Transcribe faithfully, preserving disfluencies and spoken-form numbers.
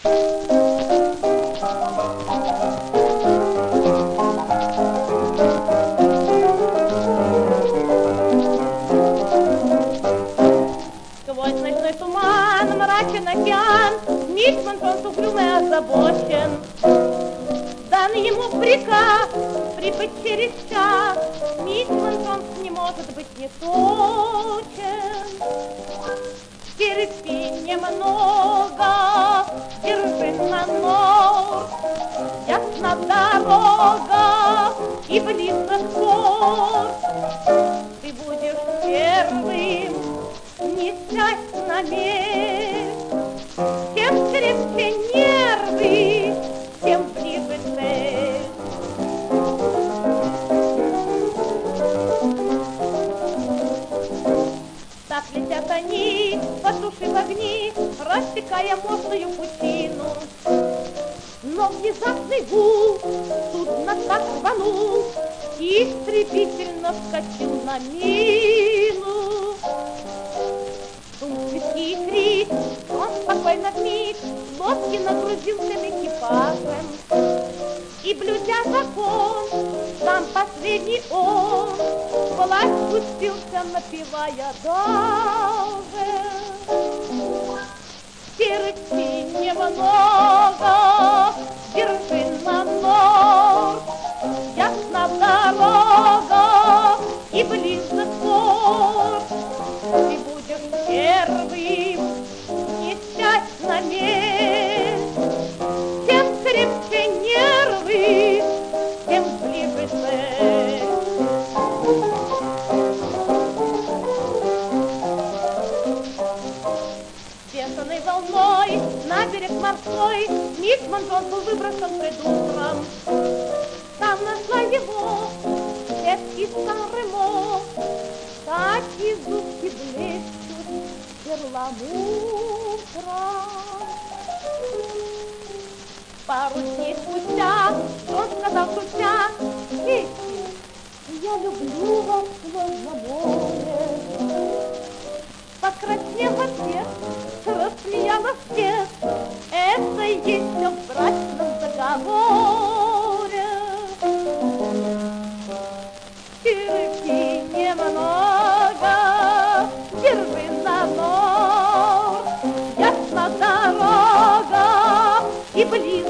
Сквозь ночной туман мрачен океан, Мичман он угрюм и озабочен. Дан ему приказ прибыть через час, Мичман он не может быть не точен. Терпи немного, держи на нос, ясна дорога и близок порт. Ты будешь первым, не сядь на мест. Чем крепче нервы, тем ближе цель. Так летят они, потушив огни, рассекая мощную пучину. Но внезапный гул судно так рванул, и истребительно вскочил на мину. Сумский крик, он спокойно вмиг лодки нагрузил всем экипажем. И, блюдя закон, сам последний он власть спустился, напевая даже. Терпи немного, держи на нос, ясна дорога и близок порт. Ты будешь первым, не сядь на мест. Чем крепче нервы, тем ближе цель. Бешеной волной на берег морской Мичман Джон был выброшен предутром. Там нашла его крепкий старый мост, такие зубки блещут перламутром. Пару дней спустя он сказал шутя: «Дети, я люблю вас словно море». Покраснев ответ, рассмеялась всех: это есть все в брачном договоре. Терпи немного, держи на нос, ясна дорога и близко